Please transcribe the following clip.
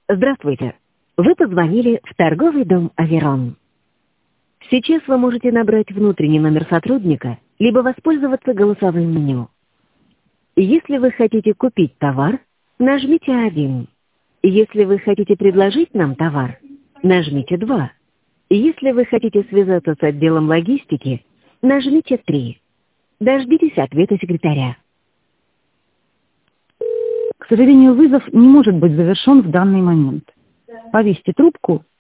Здравствуйте. Вы позвонили в торговый дом «Аверон». Сейчас вы можете набрать внутренний номер сотрудника, либо воспользоваться голосовым меню. Если вы хотите купить товар, нажмите 1. Если вы хотите предложить нам товар, нажмите 2. Если вы хотите связаться с отделом логистики, нажмите 3. Дождитесь ответа секретаря. К сожалению, вызов не может быть завершен в данный момент. Повесьте трубку